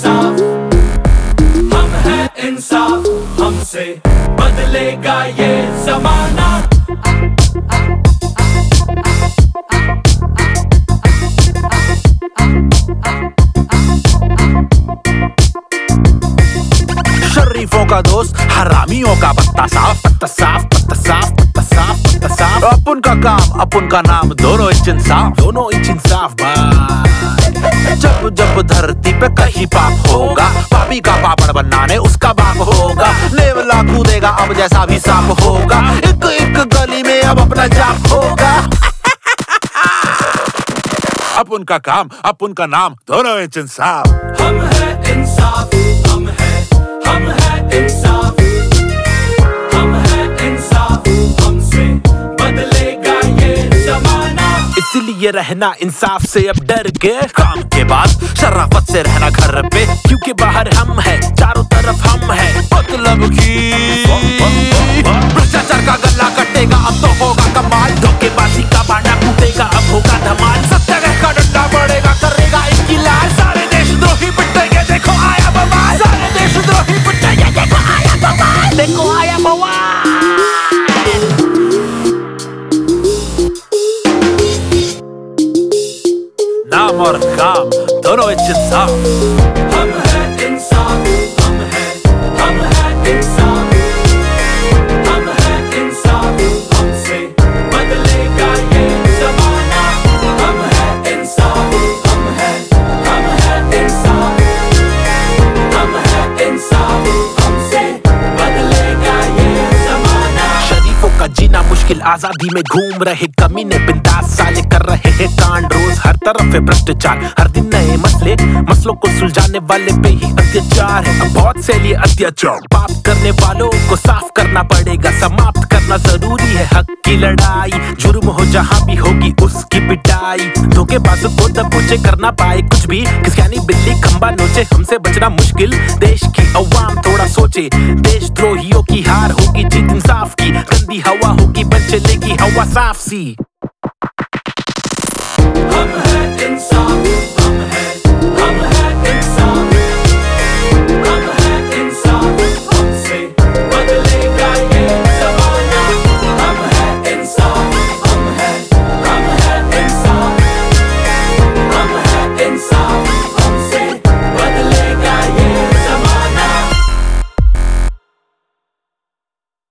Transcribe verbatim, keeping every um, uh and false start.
इंसाफ, हम है इंसाफ, हमसे बदलेगा ये जमाना। शरीफों का दोस्त हरामियों का पत्ता साफ, पत्ता साफ, पत्ता साफ, पत्ता साफ, पत्ता साफ। अपन का काम अपन का नाम, दोनों इंच इंसाफ, दोनों इंच इंसाफ भाई। जब जब धरती पे कहीं पाप होगा, पापी का पापड़ बनाने उसका बाप होगा। नेवला कूदेगा अब जैसा भी सांप होगा, एक एक गली में अब अपना जाप होगा। अपन का काम अपन का नाम, दोनों इंच इंसाफ। हम है इंसाफ, हम है, हम है इंसाफ, हम है इंसाफ, हमसे बदलेगा ये जमाना। इसलिए रहना इंसाफ से अब डर के, काम के बाद शराफत से रहना घर पे, क्योंकि बाहर हम है, चारों तरफ हम है। मतलब की भ्रष्टाचार का गला कटेगा अब तो होगा कमाल, धोखेबाजी का बाड़ा फूटेगा अब होगा धमाल। सत्याग्रह का डंडा बढ़ेगा करेगा इनकी लाल, सारे देशद्रोही पिटेंगे देखो आया बवाल, सारे देशद्रोही पिटेंगे देखो आया बवाल, देखो आया बवाल। नाम और काम दोनों इंच इंसाफ। हम है इंसाफ, हम है, हम है इंसाफ, हम है इंसाफ, हमसे बदलेगा ये जमाना। हम है इंसाफ, हम है, हम है इंसाफ, हम है इंसाफ, हमसे बदलेगा ये जमाना। शरीफों का जीना मुश्किल, आजादी में घूम रहे कमीने बिंदास साले कर रहे हैं कांड रोज, हर तरफ है भ्रष्टाचार, हर दिन नए मसले, मसलों को सुलझाने वाले पे ही अत्याचार है। अब बहुत से लिए अत्याचार, पाप करने वालों को साफ करना पड़ेगा, समाप्त करना जरूरी है हक की लड़ाई। जुर्म हो जहां भी होगी उसकी पिटाई, धोखेबाजों को दबोचे करना पाए कुछ भी, किसकी बिल्ली खंबा नोचे, हमसे बचना मुश्किल। देश की अवाम थोड़ा सोचे, देशद्रोहियों की हार होगी जीत इंसाफ की, गंदी हवा होगी बन चलेगी हवा साफ सी। हम है इंसाफ।